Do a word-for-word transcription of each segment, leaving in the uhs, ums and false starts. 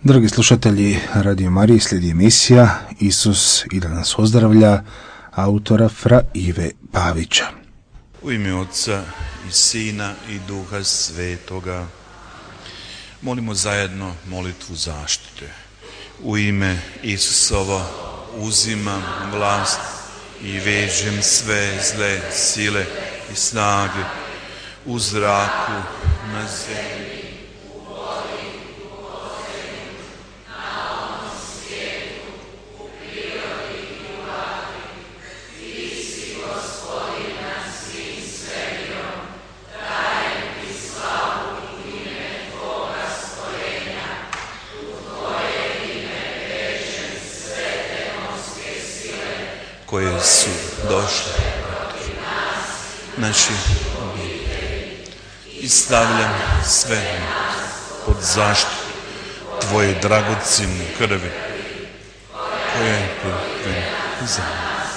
Dragi slušatelji Radio Marije, slijedi emisija Isus i da nas pozdravlja, autora Fra Ive Pavića. U ime Otca i Sina i Duha Svetoga molimo zajedno molitvu zaštite. U ime Isusovo uzimam vlast i vežem sve zle sile i snage u zraku, na zemlji, u vodi, u oceanu, na ovom svijetu, u prirodi i u vatri. Ti si Gospodin nad svim svemirom, dajem ti slavu i ime Tvoga stvorenja. U Tvoje ime vežem sve demonske sile koje su došle protiv nas, naših i stavljam sve pod zaštitu Tvoje dragocjene krvi koja je prolivena za nas.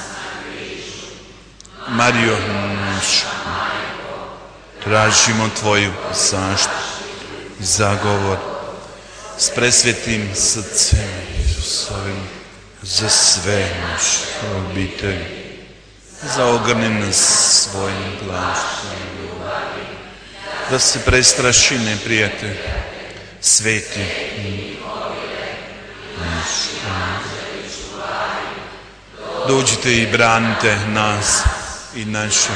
Marijo naša, tražimo Tvoju zaštitu i zagovor s presvetim srcem Isusovim za sve naše obitelji, za ogrni nas svojim plaštom, da se prestraši neprijatelj, sveti naš. Dođite i branite nas i naše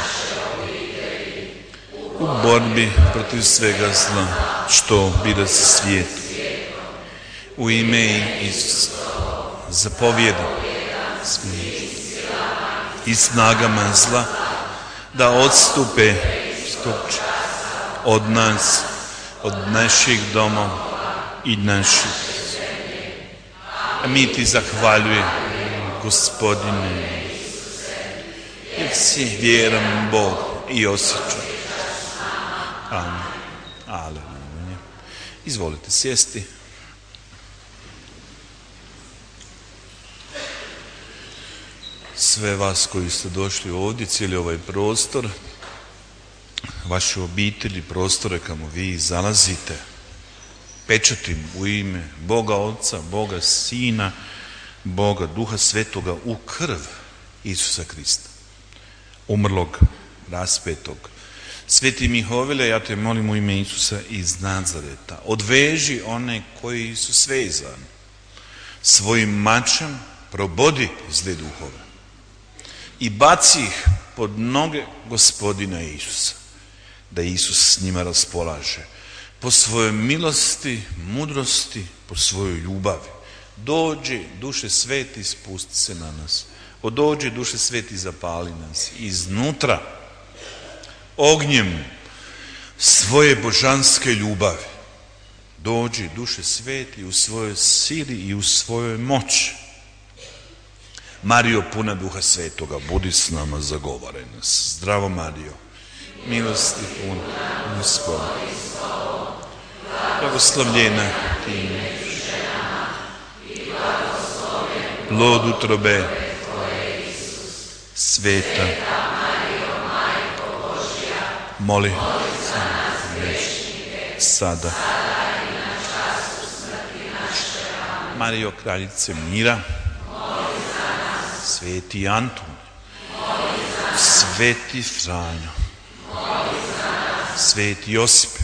u borbi protiv svega zla što bira svijetu. U ime Isusa zapovjedam i snagama zla da odstupe stupče od nas, od naših domova i naših. A mi ti zahvaljujemo, Gospodine, jer si vjeran Bog i osjećaj. Amen. Aleluja. Izvolite sjesti. Sve vas koji ste došli ovdje, cijeli ovaj prostor, vaše obitelji, prostore kamo vi zalazite, pečatim u ime Boga Otca, Boga Sina, Boga Duha Svetoga u krv Isusa Krista, umrlog, raspetog. Sveti Mihovile, ja te molim u ime Isusa iz Nazareta, odveži one koji su svezani, svojim mačem probodi zle duhove i baci ih pod noge Gospodina Isusa, da Isus s njima raspolaže po svojoj milosti, mudrosti, po svojoj ljubavi. Dođi, Duše Sveti, spusti se na nas. O dođi, Duše Sveti, zapali nas iznutra ognjem svoje božanske ljubavi. Dođi, Duše Sveti, u svojoj sili i u svojoj moći. Marijo, puna Duha Svetoga, budi s nama, zagovaraj nas. Zdravo Marijo, milosti puna, Gospod, blagoslovljena ti plod utrobe sveta, moli za nas sada. Marijo, kraljice mira, Sveti Antun, Sveti Franjo, Sveti Josipe,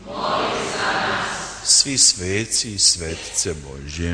svi sveci i svetice Božje.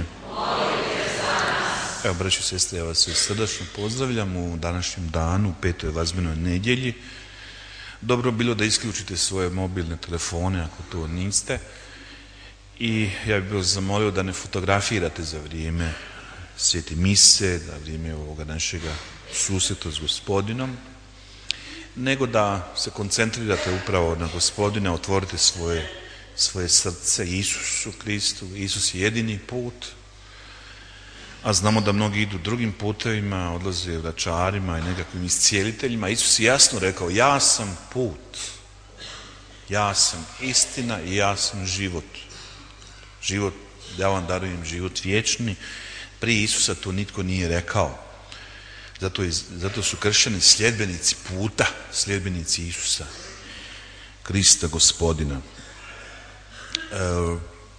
Evo, braćo i sestre, ja vas sve srdačno pozdravljam u današnjem danu, u petoj vazbenoj nedjelji. Dobro bilo da isključite svoje mobilne telefone ako to niste. I ja bih vas zamolio da ne fotografirate za vrijeme svete mise, za vrijeme ovoga našega susreta s Gospodinom, nego da se koncentrirate upravo na Gospodina, otvorite svoje, svoje srce Isusu Kristu. Isus je jedini put, a znamo da mnogi idu drugim putevima, odlaze vračarima i nekakvim iscijeliteljima. Isus je jasno rekao, ja sam put, ja sam istina i ja sam život. Život, ja vam darujem život vječni. Prije Isusa to nitko nije rekao. Zato, je, zato su kršćani sljedbenici puta, sljedbenici Isusa Krista Gospodina. E,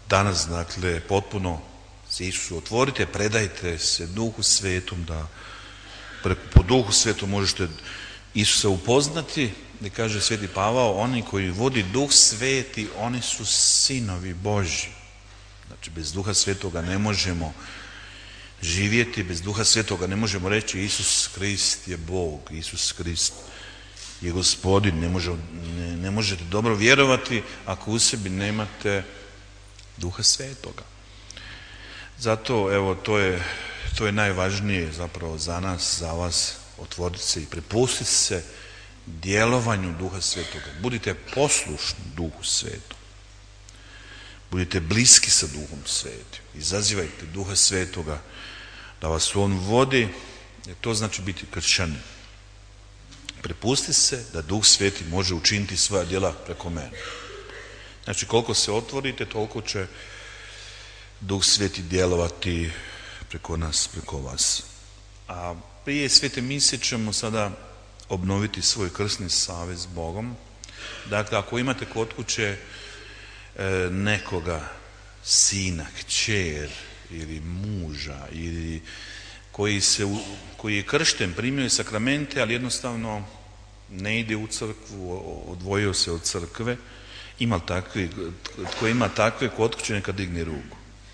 danas, dakle, potpuno se Isusu otvorite, predajte se Duhu Svetom, da po Duhu Svetom možete Isusa upoznati. Gdje kaže Sveti Pavao, oni koji vodi Duh Sveti, oni su sinovi Božji. Znači, bez Duha Svetoga ne možemo živjeti, bez Duha Svetoga ne možemo reći Isus Krist je Bog, Isus Krist je Gospodin. Ne, može, ne, ne možete dobro vjerovati ako u sebi nemate Duha Svetoga. Zato, evo, to je, to je najvažnije zapravo za nas, za vas, otvoriti se i prepustiti se djelovanju Duha Svetoga. Budite poslušni Duhu Svetom. Budite bliski sa Duhom Svetim. Izazivajte Duha Svetoga da vas On vodi, jer to znači biti kršćanin. Prepusti se da Duh Sveti može učiniti svoja djela preko mene. Znači, koliko se otvorite, toliko će Duh Sveti djelovati preko nas, preko vas. A prije svete mise ćemo sada obnoviti svoj krsni savez s Bogom. Dakle, ako imate kod kuće e, nekoga, sina, kćer ili muža ili koji, se, koji je kršten, primio je sakramente, ali jednostavno ne ide u crkvu, odvojio se od crkve, ima takvi, tko ima takve kod kuće, neka digne ruku.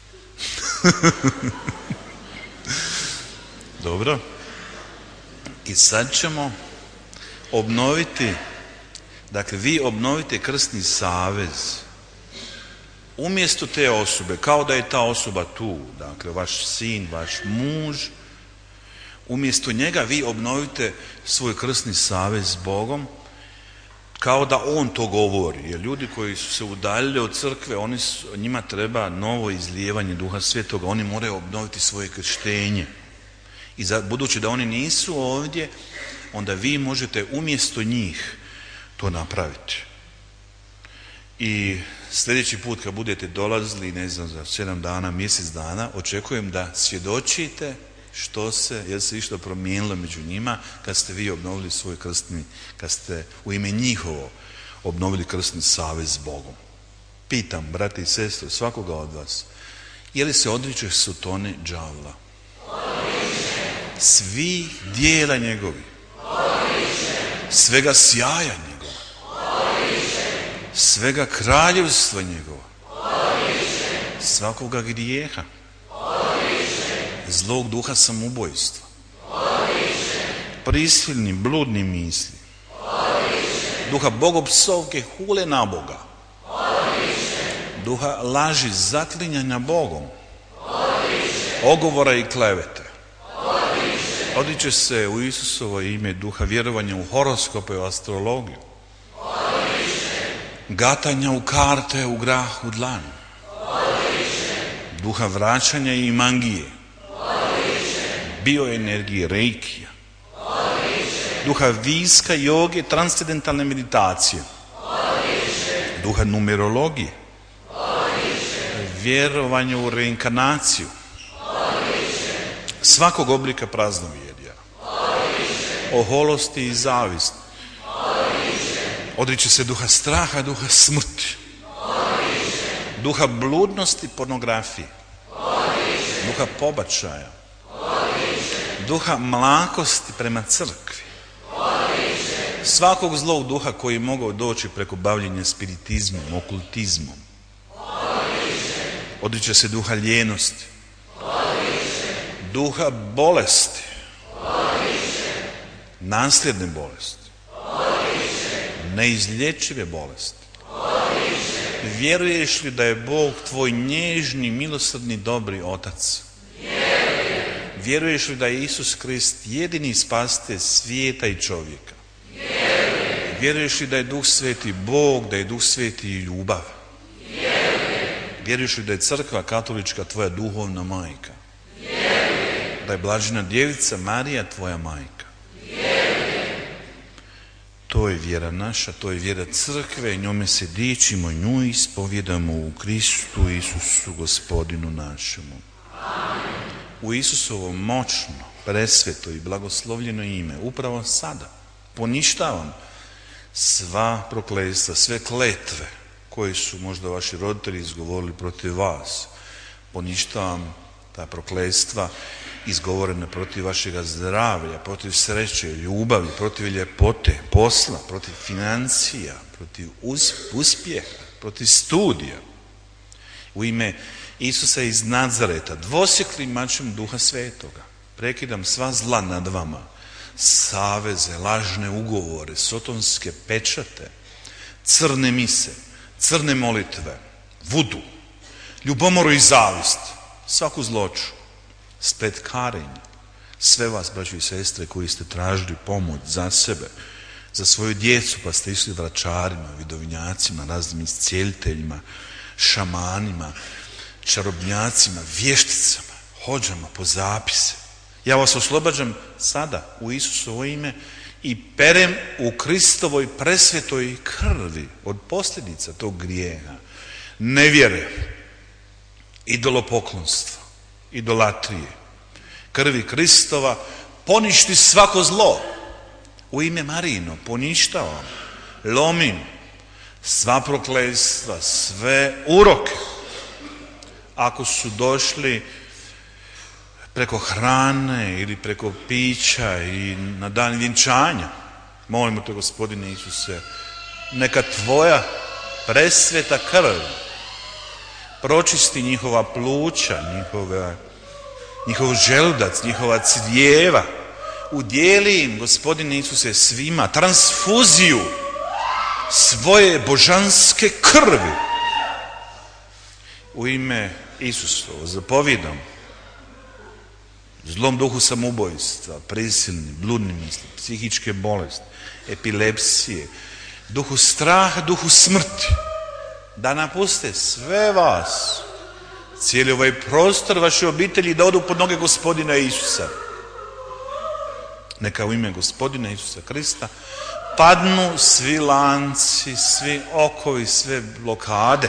Dobro. I sad ćemo obnoviti, dakle vi obnovite krsni savez umjesto te osobe, kao da je ta osoba tu, dakle vaš sin, vaš muž, umjesto njega vi obnovite svoj krsni savez s Bogom, kao da on to govori. Jer ljudi koji su se udaljili od crkve, oni su, njima treba novo izlijevanje Duha Svetoga, oni moraju obnoviti svoje krštenje. I za, budući da oni nisu ovdje, onda vi možete umjesto njih to napraviti. I sljedeći put kad budete dolazili, ne znam, za sedam dana, mjesec dana, očekujem da svjedočite što se, jel se išta promijenilo među njima kad ste vi obnovili svoj krstni, kad ste u ime njihovo obnovili krstni savez s Bogom. Pitam, brate i sestre, svakoga od vas, je li se odriče sotone đavla? Svi dijela njegovi, svega sjaja njegova, svega kraljevstva njegova, svakoga grijeha, zlog duha samobojstva, prisilni, bludni misli, duha bogopsovke, hule na Boga, duha laži, zaklinjanja Bogom, ogovora i klevete. Odriče se u Isusovo ime duha vjerovanja u horoskope, u astrologiju, gatanja u karte, u grah, u dlan, duha vraćanja i mangije, bioenergije, reikija, duha viska, joge, transcendentalne meditacije, duha numerologije, vjerovanje u reinkarnaciju, svakog oblika praznovjerja, oholosti i zavisti. Odriče se duha straha, duha smrti, duha bludnosti, pornografije, duha pobačaja, duha mlakosti prema crkvi, svakog zlog duha koji je mogao doći preko bavljenja spiritizmom, okultizmom. Odriče se duha lijenosti, duha bolesti, nasljedne bolesti, neizlječive bolesti. Vjeruješ li da je Bog tvoj nježni, milosrdni, dobri Otac? Vjeruješ li da je Isus Krist jedini spasitelj svijeta i čovjeka? Vjeruješ li da je Duh Sveti Bog, da je Duh Sveti ljubav? Vjeruješ li da je Crkva katolička tvoja duhovna majka? Da je blažena djevica Marija tvoja majka? To je vjera naša, to je vjera Crkve i njome se dičimo, nju ispovjedamo u Kristu Isusu Gospodinu našemu. U Isusovo moćno, presveto i blagoslovljeno ime upravo sada poništavam sva prokletstva, sve kletve koji su možda vaši roditelji izgovorili protiv vas. Poništavam ta prokletstva izgovorena protiv vašega zdravlja, protiv sreće, ljubavi, protiv ljepote, posla, protiv financija, protiv uspjeha, protiv studija. U ime Isusa iz Nazareta, dvosjeklim mačem Duha Svetoga, prekidam sva zla nad vama, saveze, lažne ugovore, sotonske pečate, crne mise, crne molitve, vudu, ljubomoru i zavist, svaku zloču, spletkarenje, sve vas, braćo i sestre, koji ste tražili pomoć za sebe, za svoju djecu, pa ste išli vračarima, vidovnjacima, raznim iscijeliteljima, šamanima, čarobnjacima, vješticama, hodžama po zapise. Ja vas oslobađam sada u Isusovo ime i perem u Kristovoj presvetoj krvi od posljedica tog grijeha, nevjere, idolopoklonstva, idolatrije. Krvi Kristova poništi svako zlo. U ime Marino poništavam, lomim sva prokletstva, sve uroke. Ako su došli preko hrane ili preko pića i na dan vjenčanja, molimo te, Gospodine Isuse, neka tvoja presveta krv pročisti njihova pluća, njihova, njihov želudac, njihova crijeva. Udijeli im, Gospodine Isuse, svima transfuziju svoje božanske krvi. U ime Isusovo zapovijedam zlom duhu samoubojstva, prisilni, bludni misli, psihičke bolesti, epilepsije, duhu straha, duhu smrti, da napuste sve vas, cijeli ovaj prostor vaše obitelji, da odu pod noge Gospodina Isusa. Neka u ime Gospodina Isusa Krista padnu svi lanci, svi okovi, sve blokade.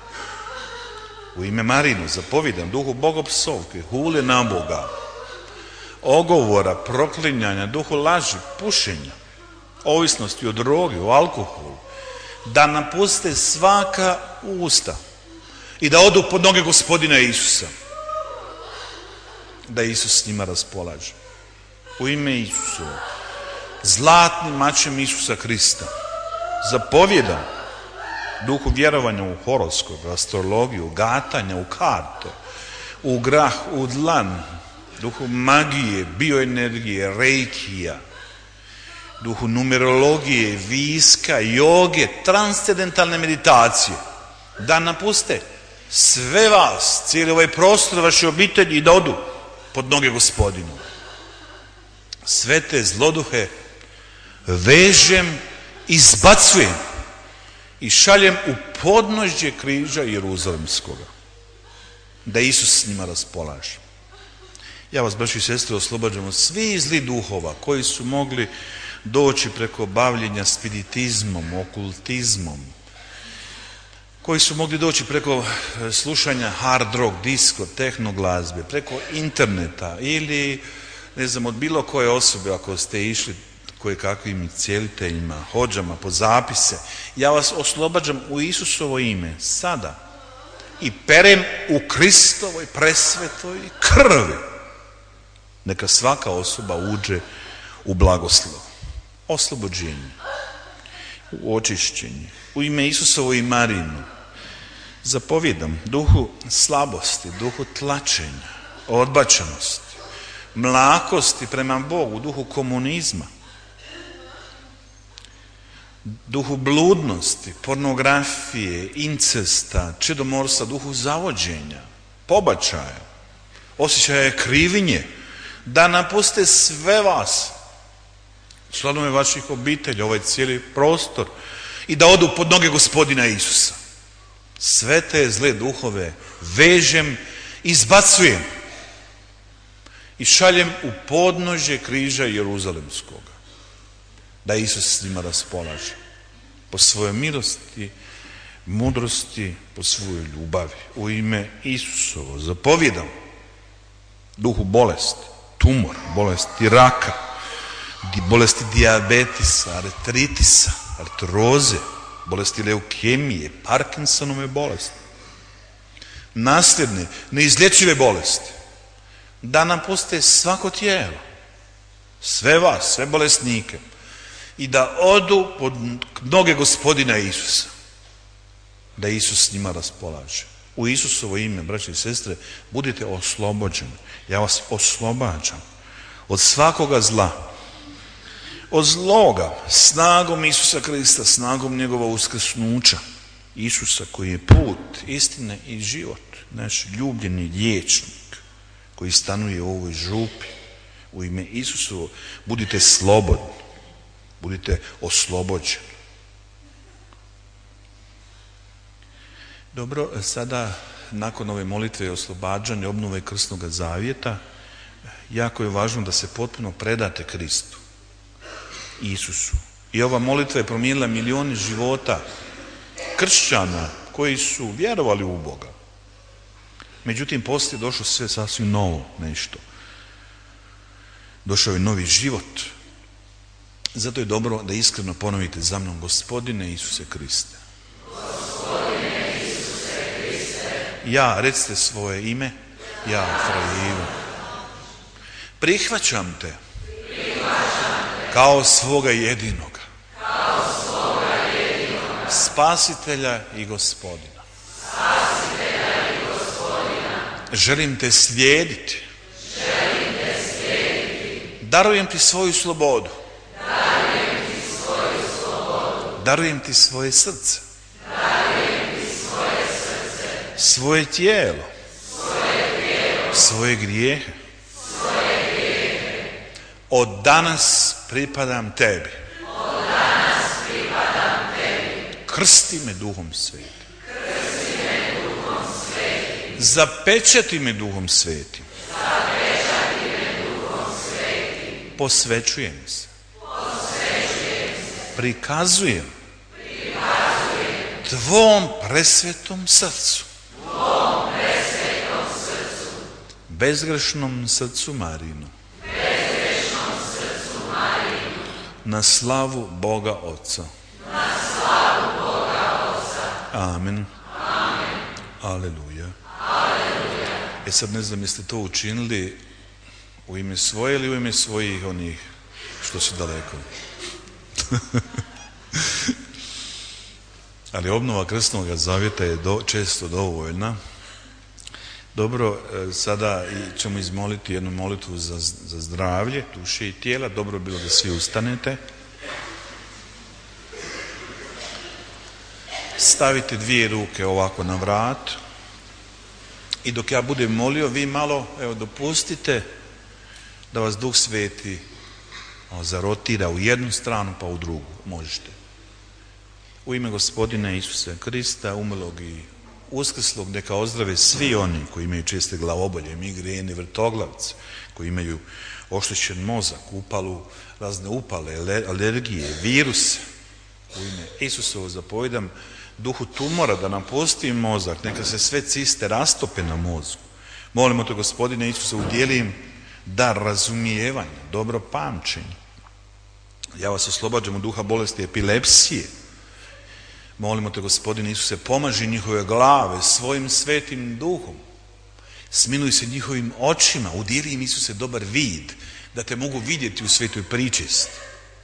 U ime Marinu zapovijedam duhu bogopsovke, hule na Boga, ogovora, proklinjanja, duhu laži, pušenja, ovisnosti o drogi, o alkoholu, da napuste svaka usta i da odu pod noge Gospodina Isusa, da Isus s njima raspolaže. U ime Isusa, zlatnim mačem Isusa Krista, zapovjedam duhu vjerovanja u horoskop, astrologiju, gatanja, u karte, u grah, u dlan, duhu magije, bioenergije, reikija, duhu numerologije, viska, joge, transcendentalne meditacije, da napuste sve vas, cijeli ovaj prostor vaše obitelji i da odu pod noge Gospodinu. Sve te zloduhe vežem, izbacujem i šaljem u podnožje križa Jeruzalemskoga, da Isus s njima raspolaže. Ja vas, braći i sestre, oslobađam od svih zlih duhova koji su mogli doći preko bavljenja spiritizmom, okultizmom, koji su mogli doći preko slušanja hard rock, disco, tehno glazbe, preko interneta ili, ne znam, od bilo koje osobe, ako ste išli koje kakvim cijeliteljima, hodžama po zapise. Ja vas oslobađam u Isusovo ime sada i perem u Kristovoj presvetoj krvi. Neka svaka osoba uđe u blagoslov, oslobođenje, u očišćenje. U ime Isusovo i Marinu zapovjedam duhu slabosti, duhu tlačenja, odbačenosti, mlakosti prema Bogu, duhu komunizma, duhu bludnosti, pornografije, incesta, čedomorstva, duhu zavođenja, pobačaja, osjećaja krivnje, da napuste sve vas, članove vaših obitelji, ovaj cijeli prostor i da odu pod noge Gospodina Isusa. Sve te zle duhove vežem, izbacujem i šaljem u podnožje križa Jeruzalemskoga, da Isus s njima raspolaže po svojoj milosti, mudrosti, po svojoj ljubavi. U ime Isusovo zapovjedam duhu bolesti, tumor, bolesti raka, bolesti dijabetisa, artritisa, artroze, bolesti leukemije, Parkinsonove bolesti, nasljedne, neizlječive bolesti, da napuste svako tijelo, sve vas, sve bolesnike i da odu pod noge Gospodina Isusa, da Isus s njima raspolaže. U Isusovo ime, braće i sestre, budite oslobođeni. Ja vas oslobađam od svakoga zla, od zloga, snagom Isusa Krista, snagom njegova uskrsnuća, Isusa koji je put, istine i život, naš ljubljeni liječnik koji stanuje u ovoj župi. U ime Isusovo budite slobodni, budite oslobođeni. Dobro, sada nakon ove molitve oslobađanja, obnove krstnog zavjeta, jako je važno da se potpuno predate Kristu, Isusu. I ova molitva je promijenila milijone života kršćana koji su vjerovali u Boga. Međutim, poslije je došlo sve sasvim novo nešto. Došao je novi život. Zato je dobro da iskreno ponovite za mnom: Gospodine Isuse Kriste. Gospodine Isuse Kriste. Ja, recite svoje ime, ja, Fra Ivo, prihvaćam te, Prihvaćam te kao svoga jedinoga, kao svoga jedinoga Spasitelja i Gospodina. Spasitelja i Gospodina. Želim te slijediti. Želim te slijediti. Darujem ti svoju slobodu. Darujem ti svoju slobodu. Darujem ti svoje srce. Darujem ti svoje srce. Svoje tijelo. Svoje tijelo. Svoje grijehe. Svoje grijehe. Od danas pripadam tebi. Od danas pripadam tebi. Krsti me Duhom Svetim. Krsti me Duhom Svetim. Zapečati me Duhom Svetim. Zapečati me Duhom Svetim. Posvećujem se. Posvećujem se. Prikazujem Prikazujem tvom presvetom srcu, tvom presvetom srcu, bezgrešnom srcu Marinu, bezgrešnom srcu Marinu, na slavu Boga Otca. na slavu Boga Otca. Amen. Amen. Aleluja. Aleluja. E sad ne znam jeste to učinili u ime svoje ili u ime svojih onih što su daleko. Ali obnova krstnog zavjeta je do, često dovoljna. Dobro, sada ćemo izmoliti jednu molitvu za, za zdravlje duše i tijela. Dobro bi bilo da svi ustanete. Stavite dvije ruke ovako na vrat i dok ja budem molio, vi malo, evo, dopustite da vas Duh Sveti zarotira u jednu stranu pa u drugu. Možete. U ime Gospodina Isusa Krista, umrlog i uskrslog, neka ozdrave svi oni koji imaju česte glavobolje, migrene, vrtoglavce, koji imaju oštećen mozak, upalu, razne upale, alergije, viruse. U ime Isusovo zapovijedam duhu tumora da napusti mozak, neka se sve ciste rastope na mozgu. Molimo te, Gospodine Isuse, udijeli im dar razumijevanja, dobro pamćenje. Ja vas oslobađam od duha bolesti epilepsije. Molimo te, Gospodine Isuse, pomaži njihove glave svojim svetim duhom. Smiluj se njihovim očima, udijeli im, Isuse, dobar vid, da te mogu vidjeti u svetoj pričesti.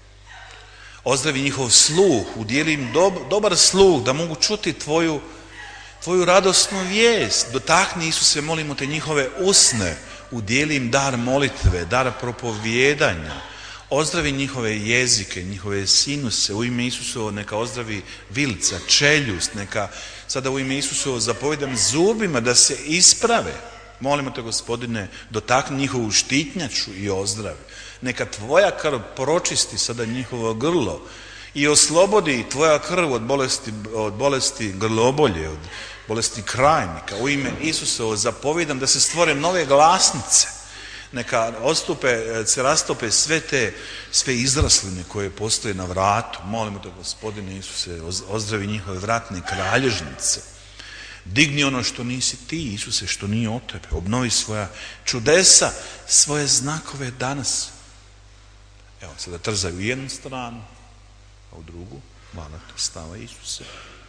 Ozdravi njihov sluh, udijeli im dob, dobar sluh, da mogu čuti tvoju, tvoju radosnu vijest. Dotakni, Isuse, molimo te, njihove usne, udijeli im dar molitve, dar propovijedanja. Ozdravi njihove jezike, njihove sinuse, u ime Isusovo neka ozdravi vilca, čeljust, neka sada u ime Isusovo zapovijedam zubima da se isprave. Molimo te, Gospodine, dotakni njihovu štitnjaču i ozdravi. Neka tvoja krv pročisti sada njihovo grlo i oslobodi tvoja krv od bolesti, od bolesti grlobolje, od bolesti krajnika. U ime Isusovo zapovijedam da se stvore nove glasnice. Neka odstupe, se rastope sve te, sve izrasline koje postoje na vratu. Molimo te, Gospodine Isuse, ozdravi njihove vratne kralježnice. Digni ono što nisi ti, Isuse, što nije od tebe. Obnovi svoja čudesa, svoje znakove danas. Evo, sada trzaju u jednu stranu, a u drugu. Hvala ti, slava Isuse.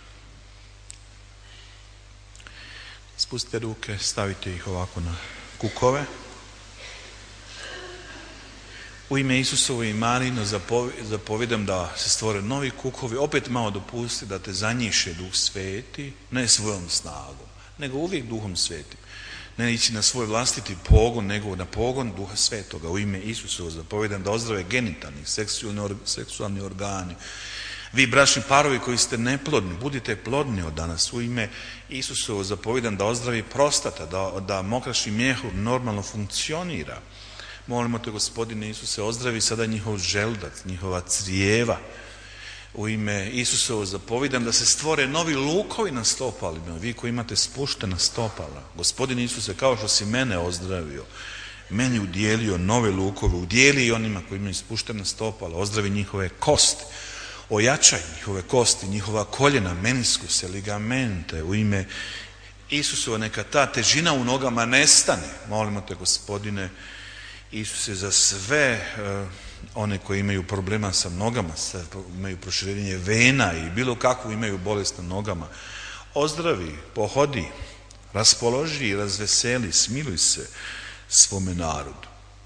Spustite ruke, stavite ih ovako na kukove. U ime Isusovo i Marino zapovijedam da se stvore novi kukovi. Opet malo dopusti da te zanjiše Duh Sveti, ne svojom snagom, nego uvijek Duhom Svetim. Ne ići na svoj vlastiti pogon, nego na pogon Duha Svetoga. U ime Isusovo zapovijedam da ozdrave genitalni, seksualni organi. Vi bračni parovi koji ste neplodni, budite plodni od danas. U ime Isusovo zapovijedam da ozdravi prostata, da, da mokrašni mjehur normalno funkcionira. Molimo te, Gospodine Isuse, ozdravi sada njihov želudac, njihova crijeva. U ime Isusovo zapovijedam da se stvore novi lukovi na stopalima. Vi koji imate spuštena stopala, Gospodine Isuse, kao što si mene ozdravio, meni udjelio nove lukove, udjeli i onima koji imaju spuštena stopala, ozdravi njihove kosti. Ojačaj njihove kosti, njihova koljena, meniskuse, ligamente. U ime Isusova neka ta težina u nogama nestane. Molimo te, Gospodine Isuse, za sve uh, one koji imaju problema sa nogama, sa, imaju proširenje vena i bilo kakvu imaju bolest na nogama. Ozdravi, pohodi, raspoloži i razveseli, smiluj se svome narodu.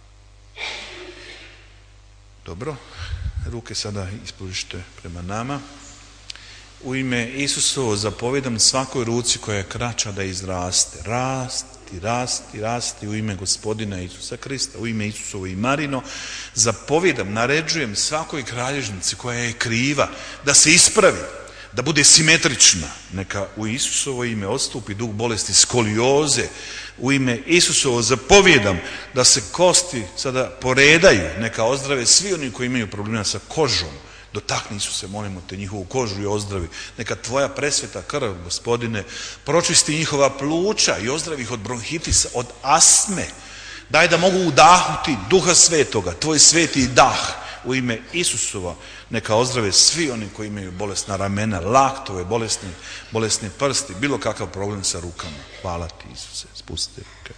Dobro. Ruke sada ispružite prema nama. U ime Isusovo zapovijedam svakoj ruci koja je kraća da izraste. Rasti, rasti, rasti u ime Gospodina Isusa Krista. U ime Isusovo i Marino zapovijedam, naređujem svakoj kralježnici koja je kriva da se ispravi, da bude simetrična. Neka u Isusovo ime odstupi duh bolesti skolioze. U ime Isusovo zapovijedam da se kosti sada poredaju, neka ozdrave svi oni koji imaju problema sa kožom. Dotakni, Isuse, molimo te, njihovu kožu i ozdravi. Neka tvoja presveta krv, Gospodine, pročisti njihova pluća i ozdravi ih od bronhitisa, od astme. Daj da mogu udahnuti Duha Svetoga, tvoj sveti dah. U ime Isusova neka ozdrave svi oni koji imaju bolesna ramena, laktove, bolesni, bolesni prsti, bilo kakav problem sa rukama. Hvala ti, Isuse. Spustite ruke.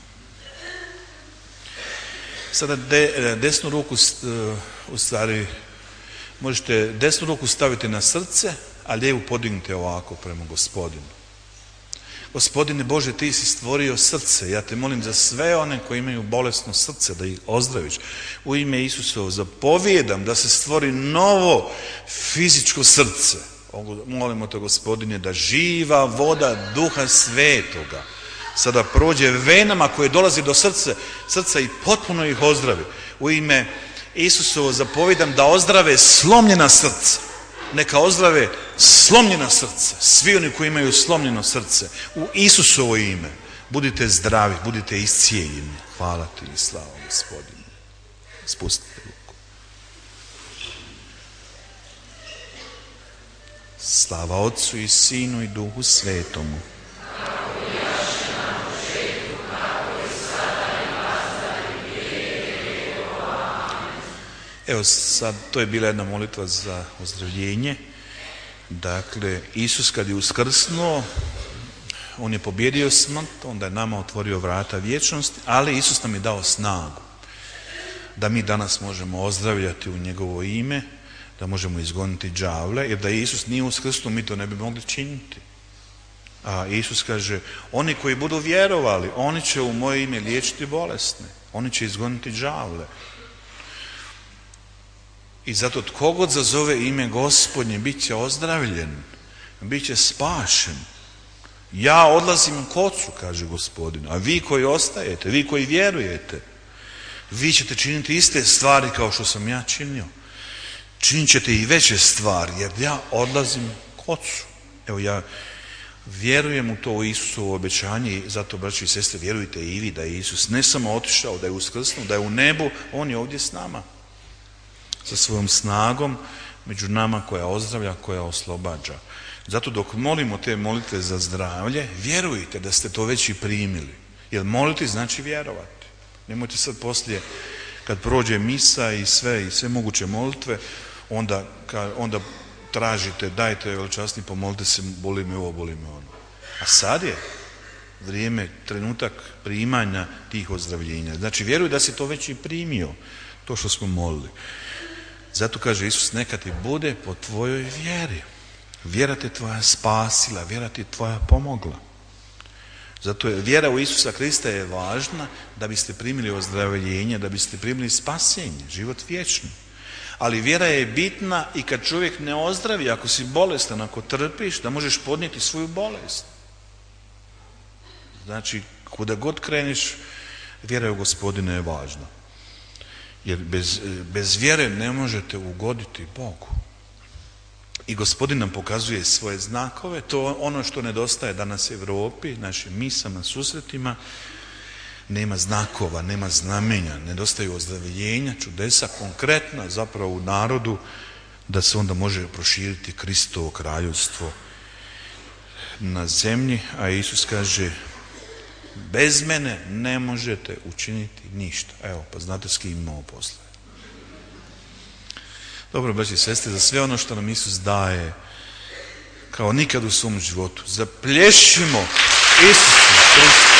Sada de, desnu ruku, u stvari, možete desnu ruku staviti na srce, a lijevu podignite ovako prema Gospodinu. Gospodine Bože, ti si stvorio srce. Ja te molim za sve one koji imaju bolesno srce da ih ozdraviš. U ime Isusovo zapovijedam da se stvori novo fizičko srce. Molimo te, Gospodine, da živa voda Duha Svetoga sada prođe venama koje dolazi do srca, srca i potpuno ih ozdravi. U ime Isusovo zapovijedam da ozdrave slomljena srca. Neka ozdrave slomljena srca. Svi oni koji imaju slomljeno srce, u Isusovo ime, budite zdravi, budite iscijeljeni. Hvala ti i slava, Gospodine. Spustite ruku. Slava Otcu i Sinu i Duhu Svetomu. Evo sad, to je bila jedna molitva za ozdravljenje. Dakle, Isus kad je uskrsnuo, on je pobjedio smrt, onda je nama otvorio vrata vječnosti, ali Isus nam je dao snagu da mi danas možemo ozdravljati u njegovo ime, da možemo izgoniti đavle, jer da Isus nije uskrsnuo, mi to ne bi mogli činiti. A Isus kaže, oni koji budu vjerovali, oni će u moje ime liječiti bolesne, oni će izgoniti đavle. I zato tko god zazove ime Gospodnje bit će ozdravljen, bit će spašen. Ja odlazim k Otcu, kaže Gospodin, a vi koji ostajete, vi koji vjerujete, vi ćete činiti iste stvari kao što sam ja činio. Činit ćete i veće stvari, jer ja odlazim k Otcu. Evo, ja vjerujem u to, u Isusovo obećanje, i zato, braći i sestre, vjerujte i vi da je Isus ne samo otišao, da je uskrsnuo, da je u nebu, on je ovdje s nama. Sa svojom snagom među nama koja ozdravlja, koja oslobađa. Zato dok molimo te molitve za zdravlje, vjerujte da ste to već i primili. Jer moliti znači vjerovati. Nemojte sad poslije, kad prođe misa i sve, i sve moguće molitve, onda, onda tražite, dajte veličasni, pomolite se, boli me ovo, boli me ono. A sad je vrijeme, trenutak primanja tih ozdravljenja. Znači vjeruj da si to već i primio, to što smo molili. Zato kaže Isus, neka ti bude po tvojoj vjeri. Vjera te tvoja spasila, vjera ti tvoja pomogla. Zato je vjera u Isusa Krista je važna da biste primili ozdravljenje, da biste primili spasenje, život vječni. Ali vjera je bitna i kad čovjek ne ozdravi, ako si bolestan, ako trpiš, da možeš podnijeti svoju bolest. Znači, kuda god kreniš, vjera u Gospodina je važna. Jer bez, bez vjere ne možete ugoditi Bogu. I Gospodin nam pokazuje svoje znakove, to je ono što nedostaje danas Europi, našim misama, susretima. Nema znakova, nema znamenja, nedostaju ozdravljenja, čudesa, konkretna zapravo u narodu, da se onda može proširiti Kristovo kraljevstvo na zemlji. A Isus kaže, bez mene ne možete učiniti ništa. Evo, pa znate s kim imamo posla. Dobro, braći i sestre, za sve ono što nam Isus daje, kao nikad u svom životu, zaplješimo Isusu Kristu.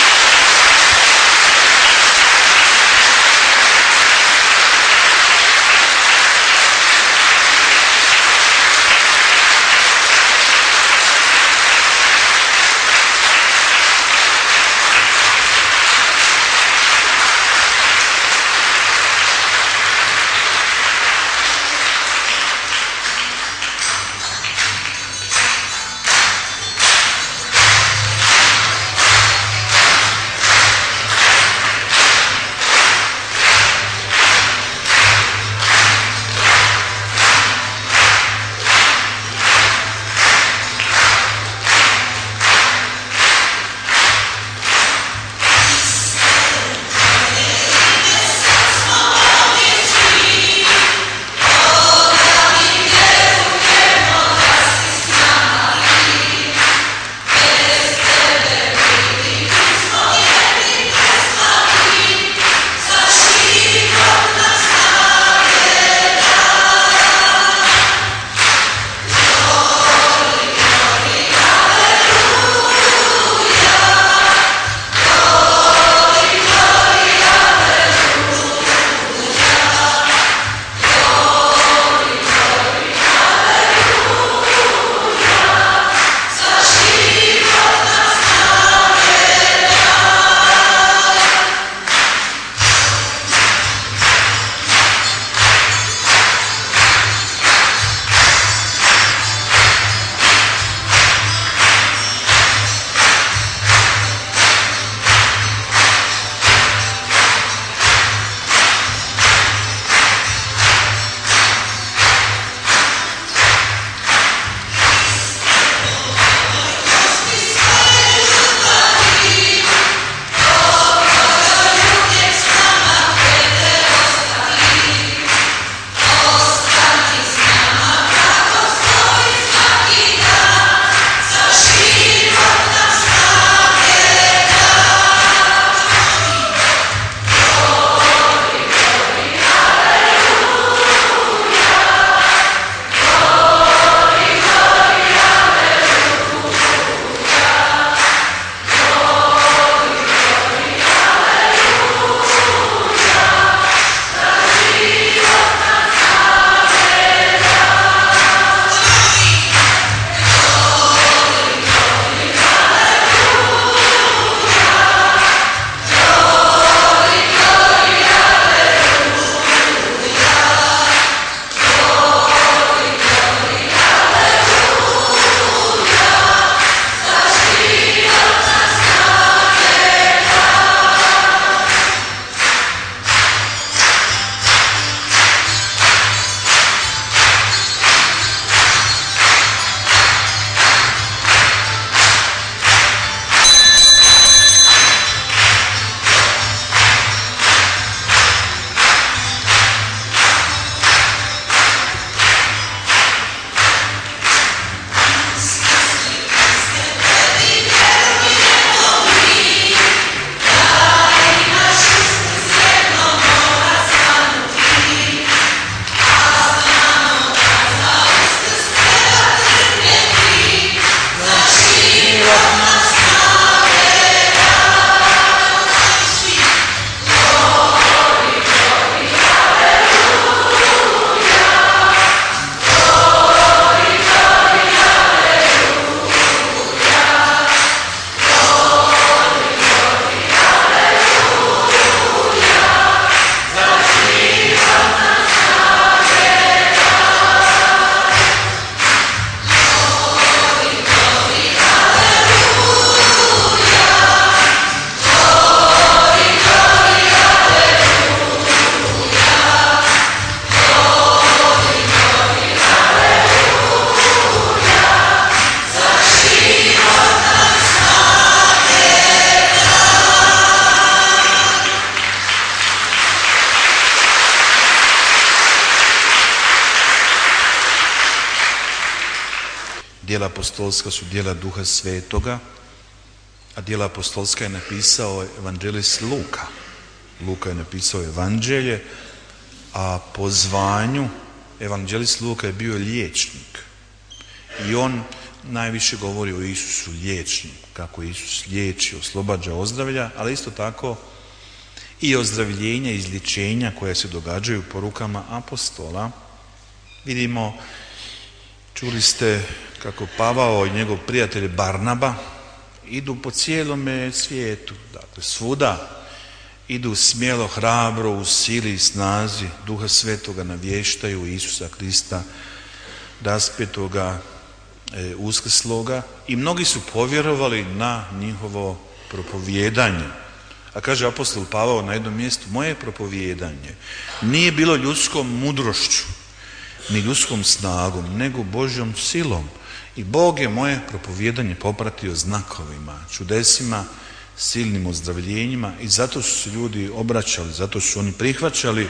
Djela apostolska su djela Duha Svetoga, a djela apostolska je napisao evanđelist Luka. Luka je napisao evanđelje, a po zvanju evanđelist Luka je bio liječnik. I on najviše govori o Isusu liječniku, kako Isus liječi, oslobađa, ozdravlja, ali isto tako i ozdravljenja, izlječenja koja se događaju po rukama apostola. Vidimo, čuli ste kako Pavao i njegov prijatelj Barnaba idu po cijelome svijetu, dakle svuda idu smjelo, hrabro, u sili i snazi Duha Svetoga navještaju Isusa Krista, raspetoga, e, uskrsloga, i mnogi su povjerovali na njihovo propovijedanje. A kaže apostol Pavao na jednom mjestu, moje propovijedanje nije bilo ljudskom mudrošću ni ljudskom snagom, nego Božjom silom. I Bog je moje propovijedanje popratio znakovima, čudesima, silnim ozdravljenjima, i zato su se ljudi obraćali, zato su oni prihvaćali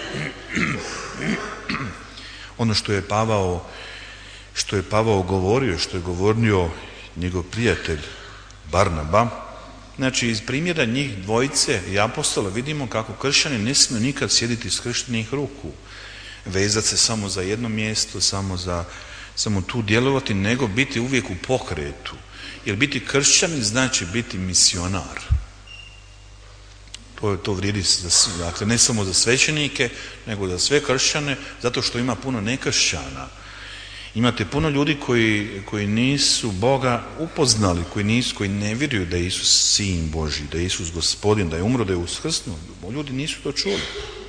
ono što je Pavao, što je Pavao govorio, što je govorio njegov prijatelj Barnaba. Znači, iz primjera njih dvojice i apostola vidimo kako kršćani ne smiju nikad sjediti skrštenih ruku, vezati se samo za jedno mjesto, samo za samo tu djelovati, nego biti uvijek u pokretu. Jer biti kršćanin znači biti misionar. To, to vrijedi za, dakle, ne samo za svećenike, nego za sve kršćane, zato što ima puno nekršćana. Imate puno ljudi koji, koji nisu Boga upoznali, koji, nisu, koji ne vjeruju da je Isus sin Božji, da je Isus gospodin, da je umro, da je uskrsnuo. Ljudi nisu to čuli.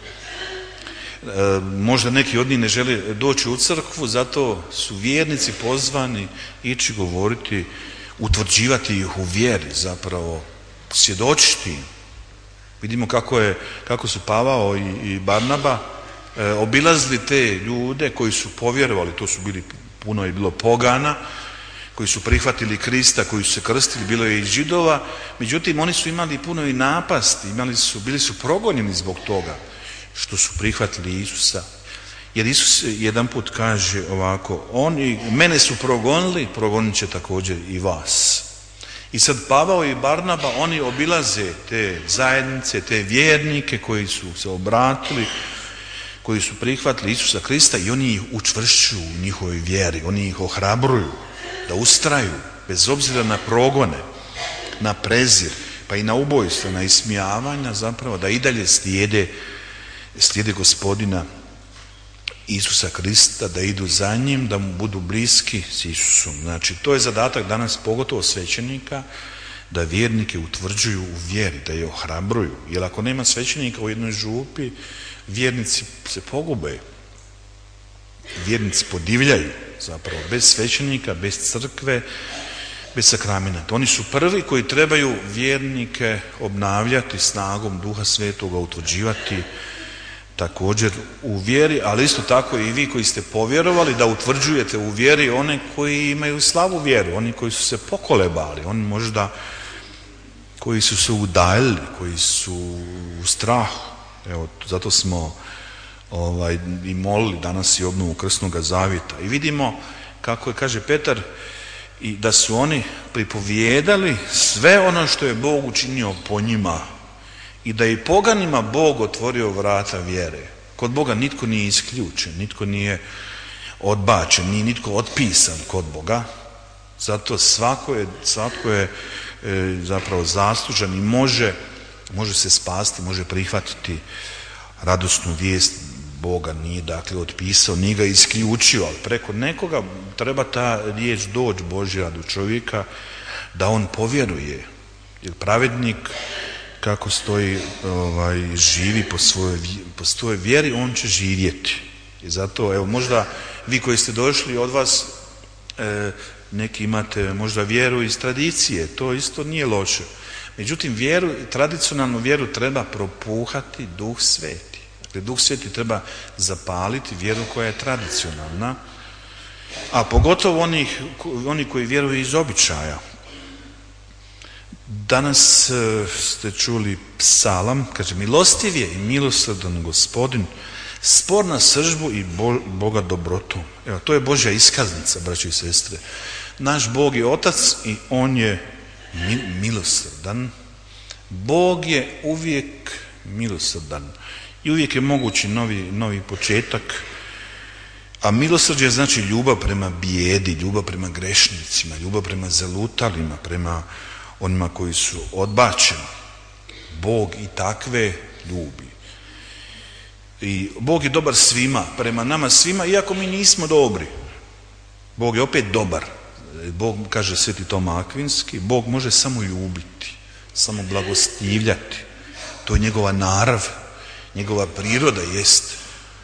E, možda neki od njih ne žele doći u crkvu, zato su vjernici pozvani ići govoriti, utvrđivati ih u vjeri, zapravo svjedočiti. Vidimo kako, je, kako su Pavao i, i Barnaba e, obilazili te ljude koji su povjerovali, to su bili, puno je bilo pogana, koji su prihvatili Krista, koji su se krstili, bilo je i Židova, međutim oni su imali puno i napasti, imali su, bili su progonjeni zbog toga što su prihvatili Isusa. Jer Isus jedan put kaže ovako, oni mene su progonili, progonit će također i vas. I sad Pavao i Barnaba, oni obilaze te zajednice, te vjernike koji su se obratili, koji su prihvatili Isusa Krista, i oni ih učvršćuju u njihovoj vjeri, oni ih ohrabruju da ustraju bez obzira na progone, na prezir, pa i na ubojstvo, na ismijavanja, zapravo da i dalje slijede slijede gospodina Isusa Krista, da idu za njim, da mu budu bliski s Isusom. Znači, to je zadatak danas pogotovo svećenika, da vjernike utvrđuju u vjeri, da je ohrabruju. Jer ako nema svećenika u jednoj župi, vjernici se pogube, vjernici podivljaju, zapravo bez svećenika, bez crkve, bez sakramenata. Oni su prvi koji trebaju vjernike obnavljati snagom Duha Svetoga, utvrđivati također u vjeri, ali isto tako i vi koji ste povjerovali, da utvrđujete u vjeri one koji imaju slabu vjeru, oni koji su se pokolebali, oni možda koji su se udaljili, koji su u strahu. Evo, zato smo ovaj, i molili danas i obnovu Krsnoga zavjeta. I vidimo kako je, kaže Petar, i da su oni pripovijedali sve ono što je Bog učinio po njima, i da je i poganima Bog otvorio vrata vjere. Kod Boga nitko nije isključen, nitko nije odbačen, nije nitko otpisan kod Boga. Zato svako je, svatko je e, zapravo zaslužan i može, može se spasti, može prihvatiti radosnu vijest. Boga nije dakle otpisao, nije ga isključio, ali preko nekoga treba ta riječ doći Božja do čovjeka da on povjeruje. Jer pravednik, kako stoji, ovaj, živi po svojoj, po svojoj vjeri, on će živjeti. I zato, evo, možda vi koji ste došli, od vas e, neki imate možda vjeru iz tradicije, to isto nije loše. Međutim, vjeru, tradicionalnu vjeru treba propuhati Duh Sveti. Dakle, Duh Sveti treba zapaliti vjeru koja je tradicionalna, a pogotovo onih, oni koji vjeruju iz običaja. Danas ste čuli psalam, kaže, milostiv je i milosrdan Gospodin, spor na sržbu i Boga dobrotu. Evo, to je Božja iskaznica, braći i sestre. Naš Bog je otac i on je milosrdan. Bog je uvijek milosrdan i uvijek je mogući novi, novi početak. A milosrđe znači ljubav prema bijedi, ljubav prema grešnicima, ljubav prema zalutalima, prema onima koji su odbačeni. Bog i takve ljubi. I Bog je dobar svima, prema nama svima, iako mi nismo dobri. Bog je opet dobar. Bog, kaže Sveti Toma Akvinski, Bog može samo ljubiti, samo blagostivljati. To je njegova narav, njegova priroda jest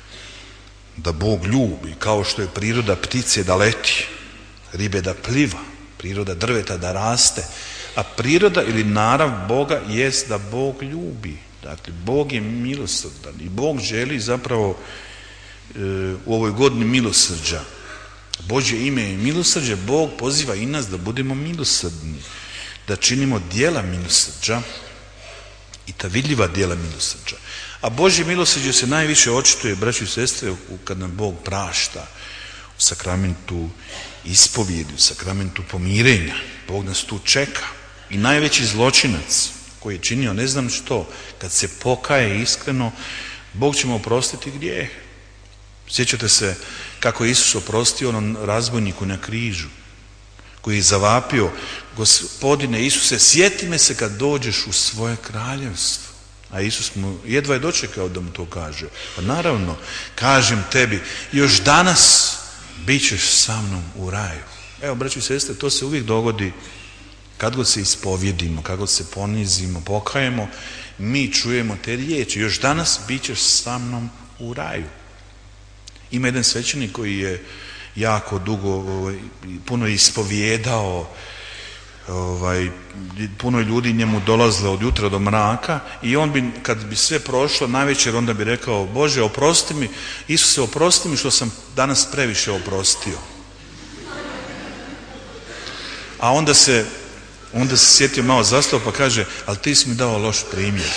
da Bog ljubi, kao što je priroda ptice da leti, ribe da pliva, priroda drveta da raste, a priroda ili narav Boga jest da Bog ljubi. Dakle, Bog je milosrdan i Bog želi zapravo e, u ovoj godini milosrđa. Božje ime je milosrđe, Bog poziva i nas da budemo milosrdni, da činimo djela milosrđa i ta vidljiva djela milosrđa. A Božje milosrđe se najviše očituje, braći i sestre, kad nam Bog prašta u sakramentu ispovjedi, u sakramentu pomirenja. Bog nas tu čeka. I najveći zločinac koji je činio ne znam što, kad se pokaje iskreno, Bog će mu oprostiti grijeh. Sjećate se kako je Isus oprostio onom razbojniku na križu, koji je zavapio: Gospodine Isuse, sjeti me se kad dođeš u svoje kraljevstvo. A Isus mu jedva je dočekao da mu to kaže. Pa naravno, kažem tebi, još danas bit ćeš sa mnom u raju. Evo, braći i sestre, to se uvijek dogodi kad god se ispovjedimo, kad god se ponizimo, pokajemo, mi čujemo te riječi: još danas bit ćeš sa mnom u raju. Ima jedan svećenik koji je jako dugo, ovaj, puno ispovjedao, ovaj, puno ljudi njemu dolazilo od jutra do mraka i on bi, kad bi sve prošlo navečer, onda bi rekao: Bože, oprosti mi, Isuse, oprosti mi što sam danas previše oprostio. A onda se onda se sjetio, malo zastao, pa kaže: ali ti si mi dao loš primjer.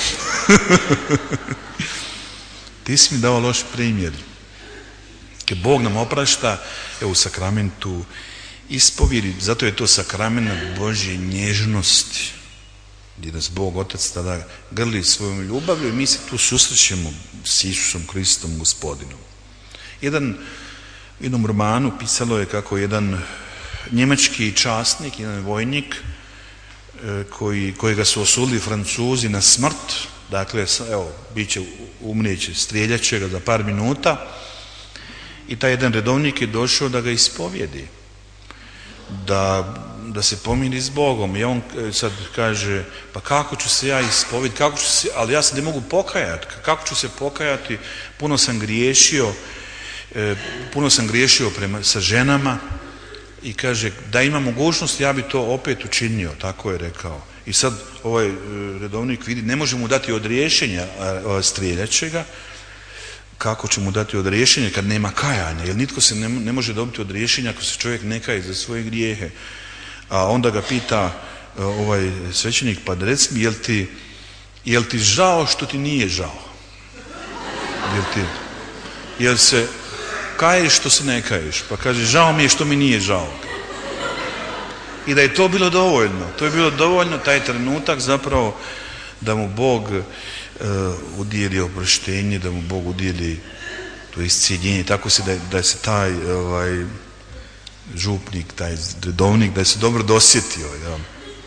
Ti si mi dao loš primjer. Kad Bog nam oprašta, evo u sakramentu ispovjedi, zato je to sakrament Božje nježnosti, gdje nas Bog Otac tada grli svojom ljubavlju i mi se tu susrećemo s Isusom Kristom, Gospodinom. Jedan, u jednom romanu pisalo je kako jedan njemački časnik, jedan vojnik koji, kojega su osudili Francuzi na smrt, dakle evo, bit će, umrijeće, strijeljat će ga za par minuta, i taj jedan redovnik je došao da ga ispovjedi, da, da se pomiri s Bogom. I on sad kaže: pa kako ću se ja ispovjediti, kako ću se, ali ja se ne mogu pokajati, kako ću se pokajati, puno sam griješio, puno sam griješio prema, sa ženama. I kaže: da ima mogućnost ja bi to opet učinio, tako je rekao. I sad ovaj redovnik vidi, ne može mu dati odriješenja, strijeljat će ga. Kako će mu dati odriješenje kad nema kajanja? Jer nitko se ne, ne može dobiti odriješenja ako se čovjek ne kaje za svoje grijehe. A onda ga pita ovaj svećenik: pa reci mi, jel ti, jel ti žao što ti nije žao? Jel ti, jel se kaješ što se ne kaješ? Pa kaže: žao mi je što mi nije žao. I da je to bilo dovoljno, to je bilo dovoljno, taj trenutak zapravo, da mu Bog uh, udijeli oproštenje, da mu Bog udijeli to iscijeljenje. Tako se da, da se taj ovaj, župnik, taj redovnik, da se dobro dosjetio. Ja.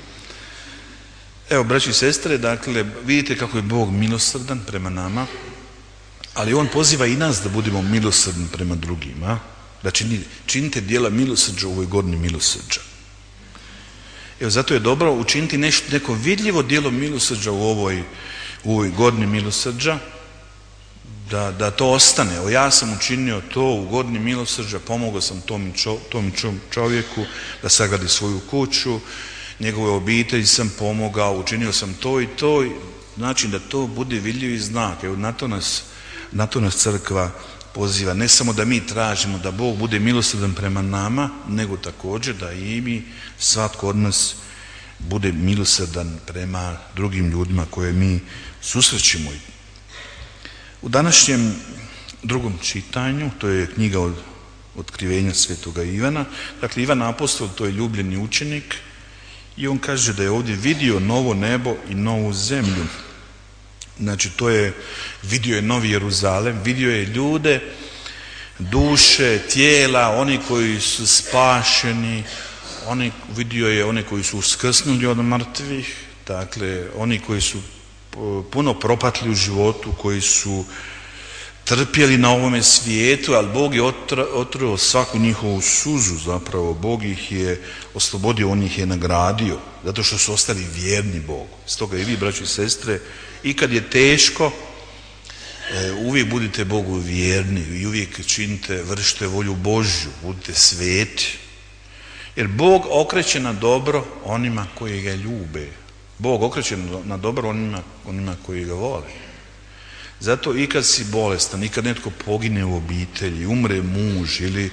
Evo, braći i sestre, dakle, vidite kako je Bog milosrdan prema nama, ali On poziva i nas da budemo milosrdni prema drugima, da čini, činite djela milosrđa u ovoj godini milosrđa. Evo, zato je dobro učiniti nešto, neko vidljivo djelo milosrđa u ovoj, u ovoj godini milosrđa, da, da to ostane. Evo, ja sam učinio to u godini milosrđa, pomogao sam tom, čo, tom čovjeku da sagradi svoju kuću, njegove obitelji sam pomogao, učinio sam to i to. Znači da to bude vidljivi znak. Evo, na to nas, na to nas crkva poziva. Ne samo da mi tražimo da Bog bude milosrdan prema nama, nego također da i mi, svatko od nas, bude milosrdan prema drugim ljudima koje mi susrećemo. U današnjem drugom čitanju, to je knjiga od otkrivenja svetoga Ivana. Dakle, Ivan apostol, to je ljubljeni učenik i on kaže da je ovdje vidio novo nebo i novu zemlju. Znači, to je, vidio je Novi Jeruzalem, vidio je ljude, duše, tijela, oni koji su spašeni, oni, vidio je one koji su uskrsnuli od mrtvih, dakle, oni koji su puno propatli u životu, koji su trpjeli na ovome svijetu, ali Bog je otruo svaku njihovu suzu zapravo. Bog ih je oslobodio, on ih je nagradio, zato što su ostali vjerni Bogu. Stoga i vi, braći i sestre, i kad je teško, uvijek budite Bogu vjerni i uvijek činite, vršite volju Božju, budite sveti. Jer Bog okreće na dobro onima koji ga ljube. Bog okreće na dobro onima, onima koji ga vole. Zato i kad si bolestan, i kad netko pogine u obitelji, umre muž ili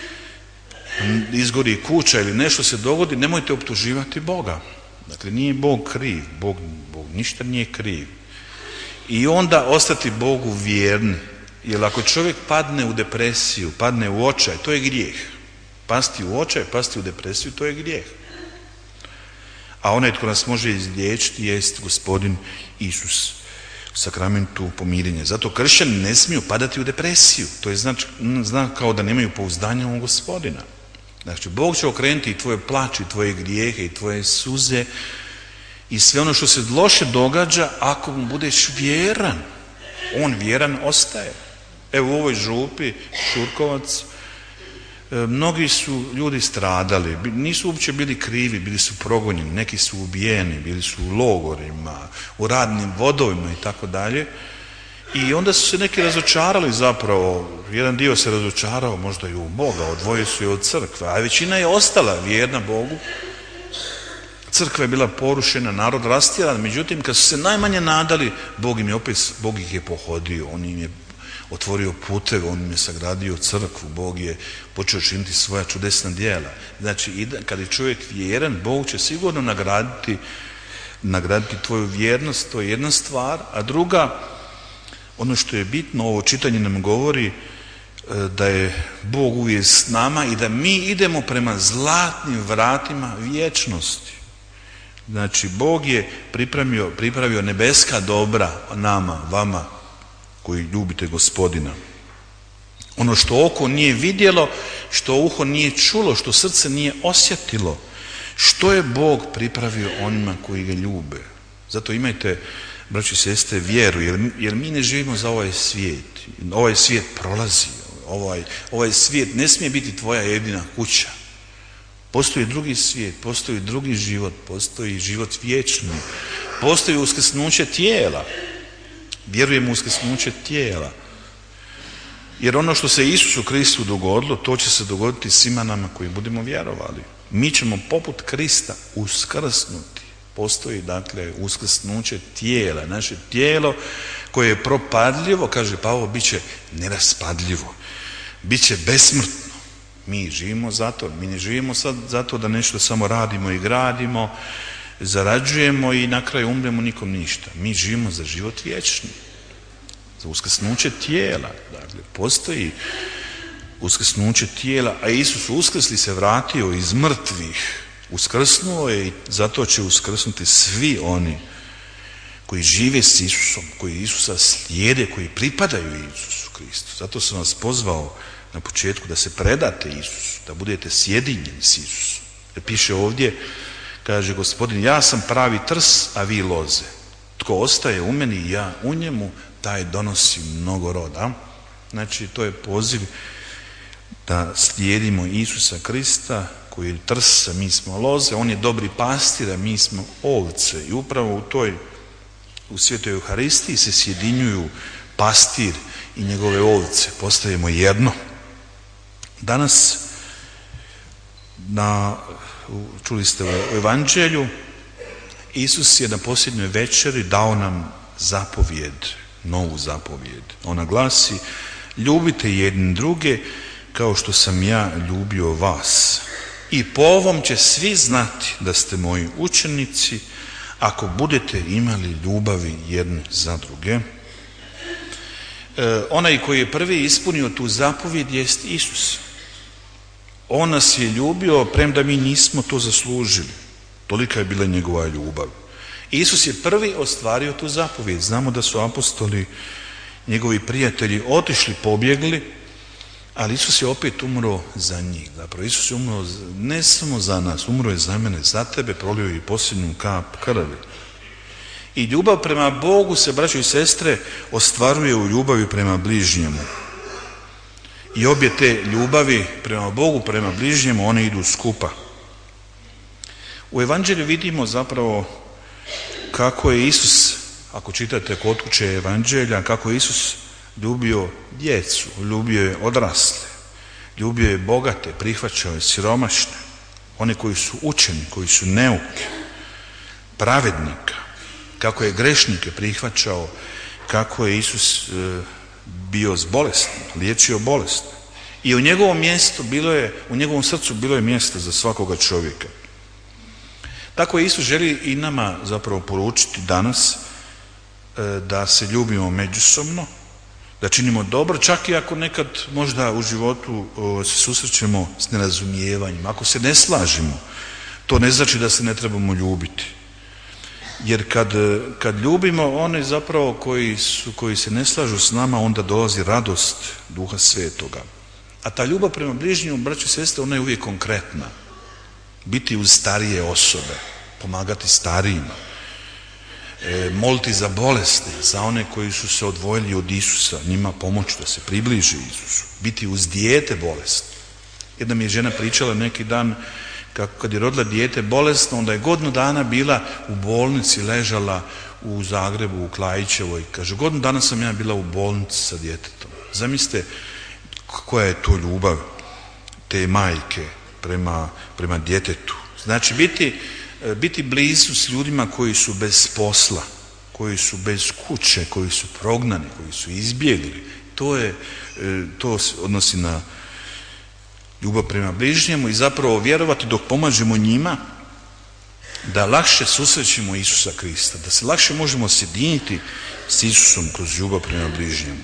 izgori kuća ili nešto se dogodi, nemojte optuživati Boga. Dakle, nije Bog kriv, Bog, Bog ništa nije kriv. I onda ostati Bogu vjerni. Jer ako čovjek padne u depresiju, padne u očaj, to je grijeh. Pasti u očaj, pasti u depresiju, to je grijeh. A onaj tko nas može izliječiti jest Gospodin Isus u sakramentu pomirenja. Zato kršćani ne smiju padati u depresiju. To je znači, znak kao da nemaju pouzdanja u Gospodina. Znači, Bog će okrenuti i tvoje plaće, i tvoje grijehe, i tvoje suze i sve ono što se loše događa ako mu budeš vjeran. On vjeran ostaje. Evo u ovoj župi Šurkovac mnogi su ljudi stradali, nisu uopće bili krivi, bili su progonjeni, neki su ubijeni, bili su u logorima, u radnim vodovima i tako dalje. I onda su se neki razočarali zapravo, jedan dio se razočarao možda i u Boga, odvojio su je od crkve, a većina je ostala vjerna Bogu. Crkva je bila porušena, narod rastjeran, međutim kad su se najmanje nadali, Bog im je opet, Bog ih je pohodio, on im je otvorio puteve, on im je sagradio crkvu, Bog je počeo činiti svoja čudesna djela. Znači, kad je čovjek vjeran, Bog će sigurno nagraditi, nagraditi tvoju vjernost, to je jedna stvar. A druga, ono što je bitno, ovo čitanje nam govori da je Bog uvijek s nama i da mi idemo prema zlatnim vratima vječnosti. Znači, Bog je pripremio, pripravio nebeska dobra nama, vama koji ljubite Gospodina. Ono što oko nije vidjelo, što uho nije čulo, što srce nije osjetilo, što je Bog pripravio onima koji ga ljube. Zato imajte, braći i sestre, vjeru, jer, jer mi ne živimo za ovaj svijet. Ovaj svijet prolazi. Ovaj, ovaj svijet ne smije biti tvoja jedina kuća. Postoji drugi svijet, postoji drugi život, postoji život vječni, postoji uskrsnuće tijela. Vjerujemo u uskrsnuće tijela. Jer ono što se Isusu Kristu dogodilo, to će se dogoditi svima nama koji budemo vjerovali. Mi ćemo poput Krista uskrsnuti. Postoji dakle uskrsnuće tijela. Naše tijelo koje je propadljivo, kaže Pavao, bit će neraspadljivo, bit će besmrtno. Mi živimo zato, mi ne živimo sad zato da nešto samo radimo i gradimo, zarađujemo i na kraju umremo nikom ništa. Mi živimo za život vječni, za uskrsnuće tijela. Dakle, postoji uskrsnuće tijela, a Isus uskrsli se vratio iz mrtvih, uskrsnuo je i zato će uskrsnuti svi oni koji žive s Isusom, koji Isusa slijede, koji pripadaju Isusu Kristu. Zato sam vas pozvao na početku da se predate Isusu, da budete sjedinjeni s Isusom. Jer piše ovdje, kaže Gospodin, ja sam pravi trs, a vi loze. Tko ostaje u meni i ja u njemu, taj donosi mnogo roda. Znači, to je poziv da slijedimo Isusa Krista koji je trs, a mi smo loze. On je dobri pastir, a mi smo ovce. I upravo u toj, u svetoj Euharistiji se sjedinjuju pastir i njegove ovce. Postajemo jedno. Danas, na, čuli ste u Evanđelju, Isus je na posljednjoj večeri dao nam zapovjed, novu zapovjed. Ona glasi, ljubite jedni druge kao što sam ja ljubio vas. I po ovom će svi znati da ste moji učenici ako budete imali ljubavi jedni za druge. E, onaj koji je prvi ispunio tu zapovjed jest Isus. On nas je ljubio premda mi nismo to zaslužili. Tolika je bila njegova ljubav. Isus je prvi ostvario tu zapovijed. Znamo da su apostoli, njegovi prijatelji, otišli, pobjegli, ali Isus je opet umro za njih. Zapravo Isus je umro ne samo za nas, umro je za mene, za tebe, prolio je i posljednju kap krvi. I ljubav prema Bogu se, braćo i sestre, ostvaruje u ljubavi prema bližnjemu. I obje te ljubavi prema Bogu, prema bližnjemu, one idu skupa. U Evanđelju vidimo zapravo kako je Isus, ako čitate kod kuće Evanđelja, kako je Isus ljubio djecu, ljubio je odrasle, ljubio je bogate, prihvaćao je siromašne, one koji su učeni, koji su neuki, pravednika, kako je grešnike prihvaćao, kako je Isus e, bio bolestan, liječio bolest. I u njegovom mjestu bilo je, u njegovom srcu bilo je mjesto za svakoga čovjeka. Tako je Isus želi i nama zapravo poručiti danas e, da se ljubimo međusobno, da činimo dobro, čak i ako nekad možda u životu o, se susrećemo s nerazumijevanjem. Ako se ne slažemo, to ne znači da se ne trebamo ljubiti. Jer kad, kad ljubimo one zapravo koji, su, koji se ne slažu s nama, onda dolazi radost Duha Svetoga. A ta ljubav prema bližnjemu, braćo i sestre, ona je uvijek konkretna. Biti uz starije osobe, pomagati starijima, e, moliti za bolesne, za one koji su se odvojili od Isusa, njima pomoći da se približi Isusu. Biti uz dijete bolesno. Jedna mi je žena pričala neki dan kako kad je rodila dijete bolesno, onda je godinu dana bila u bolnici, ležala u Zagrebu, u Klajićevoj. Kaže, godinu dana sam ja bila u bolnici sa djetetom. Zamislite koja je to ljubav te majke prema, prema djetetu. Znači biti, biti blizu s ljudima koji su bez posla, koji su bez kuće, koji su prognani, koji su izbjegli. To, je, to se odnosi na ljubav prema bližnjemu i zapravo vjerovati dok pomažemo njima da lakše susrećemo Isusa Krista, da se lakše možemo sjediniti s Isusom kroz ljubav prema bližnjemu.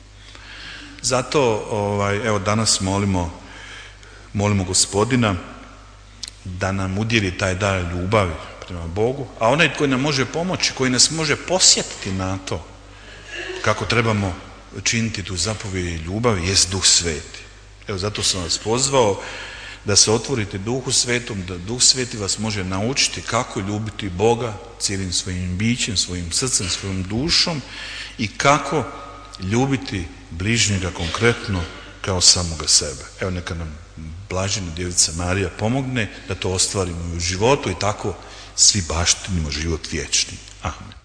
Zato ovaj, evo danas molimo, molimo Gospodina da nam udjeli taj dar ljubavi prema Bogu, a onaj koji nam može pomoći, koji nas može posjetiti na to kako trebamo činiti tu zapovijed ljubavi, jest Duh Sveti. Evo zato sam vas pozvao da se otvorite Duhu Svetom, da Duh Sveti vas može naučiti kako ljubiti Boga cijelim svojim bićem, svojim srcem, svojom dušom i kako ljubiti bližnjega konkretno kao samoga sebe. Evo neka nam Blažena Djevica Marija pomogne da to ostvarimo i u životu i tako svi baštinimo život vječni. Amen.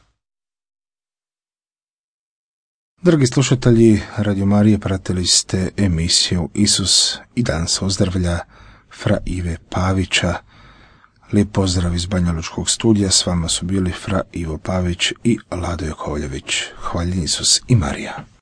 Dragi slušatelji Radio Marije, pratili ste emisiju Isus i dan se ozdravlja fra Ive Pavića. Lijep pozdrav iz Banjalučkog studija, s vama su bili fra Ivo Pavić i Lado Jakovljević. Hvaljen Isus i Marija.